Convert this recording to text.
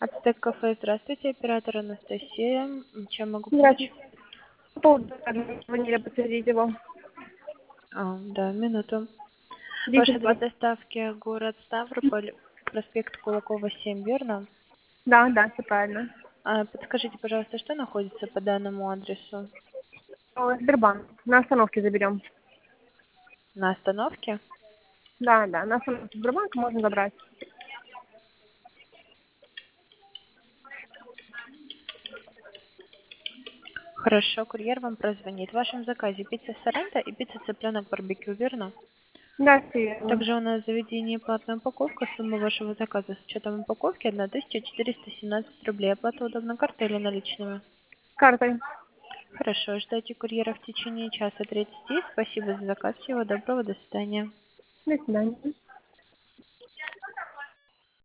Ацтек кафе, здравствуйте, оператор Анастасия. Чем могу помочь? Здравствуйте. По поводу звонили подтвердить его. Да, минуту. Ваш 10-20. адрес доставки город Ставрополь, проспект Кулакова, 7, верно? Да, все правильно. Подскажите, пожалуйста, что находится по данному адресу? Сбербанк. На остановке заберем. На остановке? Да, на остановке Сбербанка можно забрать. Хорошо, курьер вам прозвонит. В вашем заказе пицца Соренто и пицца цыпленок барбекю, верно? Да, все верно. Также у нас в заведении платная упаковка. Сумма вашего заказа с учетом упаковки 1417 рублей. Оплата удобна картой или наличными? Картой. Хорошо, ждайте курьера в течение часа 30. Спасибо за заказ. Всего доброго, до свидания. До свидания.